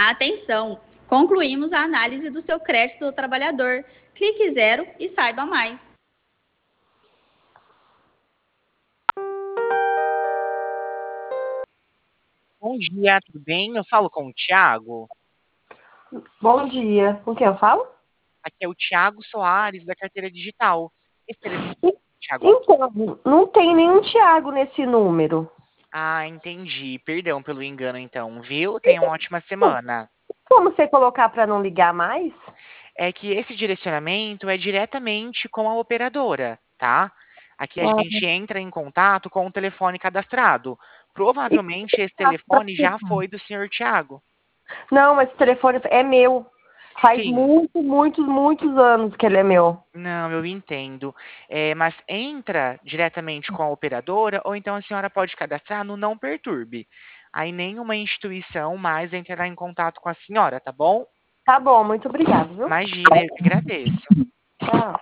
Atenção! Concluímos a análise do seu crédito do trabalhador. Clique 0 e saiba mais. Bom dia, tudo bem? Eu falo com o Thiago. Bom dia. Com quem eu falo? Aqui é o Thiago Soares, da Carteira Digital. Esse telefone, Thiago. Então, não tem nenhum Thiago nesse número. Ah, entendi. Perdão pelo engano, então, viu? Tenha uma ótima semana. Como você colocar para não ligar mais? É que esse direcionamento é diretamente com a operadora, tá? Aqui a Ah, gente entra em contato com o telefone cadastrado. e Provavelmente esse telefone já foi do senhor Thiago. não, mas esse telefone é meu. Faz Sim. muitos anos que ele é meu. Não, eu entendo. Mas entra diretamente com a operadora ou então a senhora pode cadastrar no Não Perturbe. Aí nenhuma instituição mais entrará em contato com a senhora, tá bom? Tá bom, muito obrigada, viu? Imagina, eu que agradeço. Tchau.